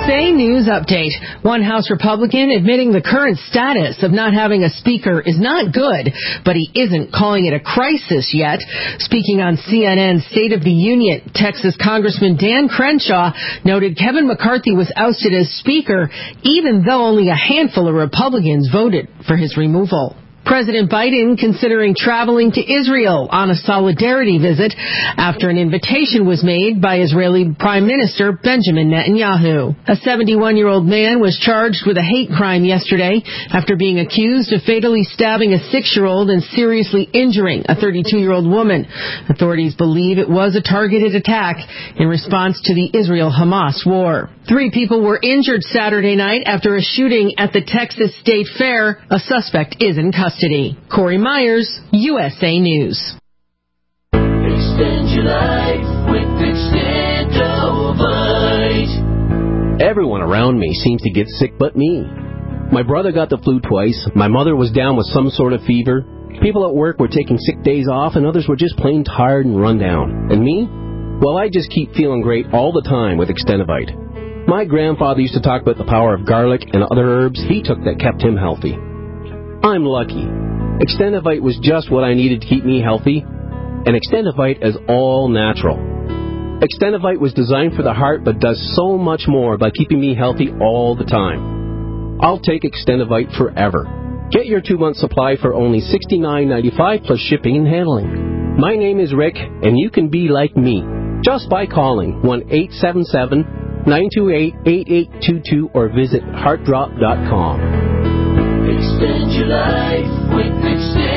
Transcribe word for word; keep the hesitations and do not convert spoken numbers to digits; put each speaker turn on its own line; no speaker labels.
A News Update. One House Republican admitting the current status of not having a speaker is not good, but he isn't calling it a crisis yet. Speaking on C N N's State of the Union, Texas Congressman Dan Crenshaw noted Kevin McCarthy was ousted as Speaker, even though only a handful of Republicans voted for his removal. President Biden considering traveling to Israel on a solidarity visit after an invitation was made by Israeli Prime Minister Benjamin Netanyahu. A seventy-one-year-old man was charged with a hate crime yesterday after being accused of fatally stabbing a six-year-old and seriously injuring a thirty-two-year-old woman. Authorities believe it was a targeted attack in response to the Israel-Hamas war. Three people were injured Saturday night after a shooting at the Texas State Fair. A suspect is in custody. Corey Myers, U S A News.
Extend your life with Extendovite.
Everyone around me seems to get sick but me. My brother got the flu twice. My mother was down with some sort of fever. People at work were taking sick days off, and others were just plain tired and run down. And me? Well, I just keep feeling great all the time with Extendovite. My grandfather used to talk about the power of garlic and other herbs he took that kept him healthy. I'm lucky. Extendovite was just what I needed to keep me healthy, and Extendovite is all natural. Extendovite was designed for the heart but does so much more by keeping me healthy all the time. I'll take Extendovite forever. Get your two-month supply for only sixty-nine ninety-five plus shipping and handling. My name is Rick, and you can be like me just by calling one eight seven seven, nine two eight, eight eight two two or visit heart drop dot com.
Extend your life with Extend.